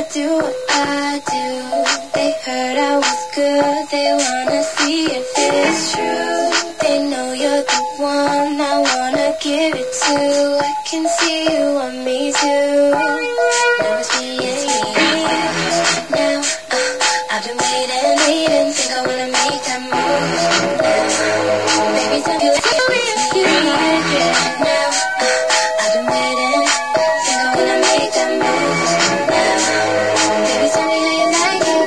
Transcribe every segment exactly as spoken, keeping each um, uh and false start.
do what I do. They heard I was good, they wanna see if it's true. They know you're the one I wanna give it to. I can see you want me too. Now it's me and you. Now, uh, I've been waiting, waiting, think I wanna make that move. Now, baby, tell me what you if you like it. Now, uh, I've been waiting, think I wanna make that move. Now, baby, tell me how you like it.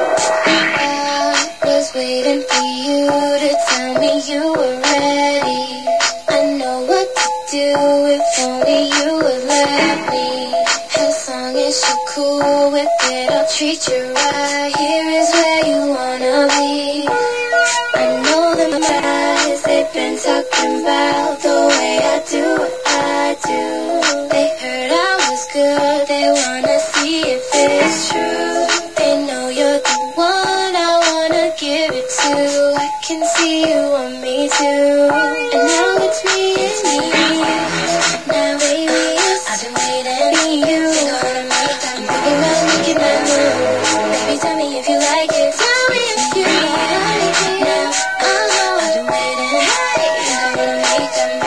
I was waiting for you to tell me you were ready. I know what to do if only you would let me. As long as you're cool with it, I'll treat you right. Here is where you wanna be. I know the guys, they've been talking about the way I do what I do. They heard I was good, they wanna see if it's true. They know you're the one I wanna give it to. I can see you want me too. And now it's me and me. Now baby, I've been waiting for you. Think I wanna make that move. Thinking about making that move. Baby, tell me if you like it. Tell me if you like it. Now, uh-huh, I've been waiting. Hey, think I wanna make that move.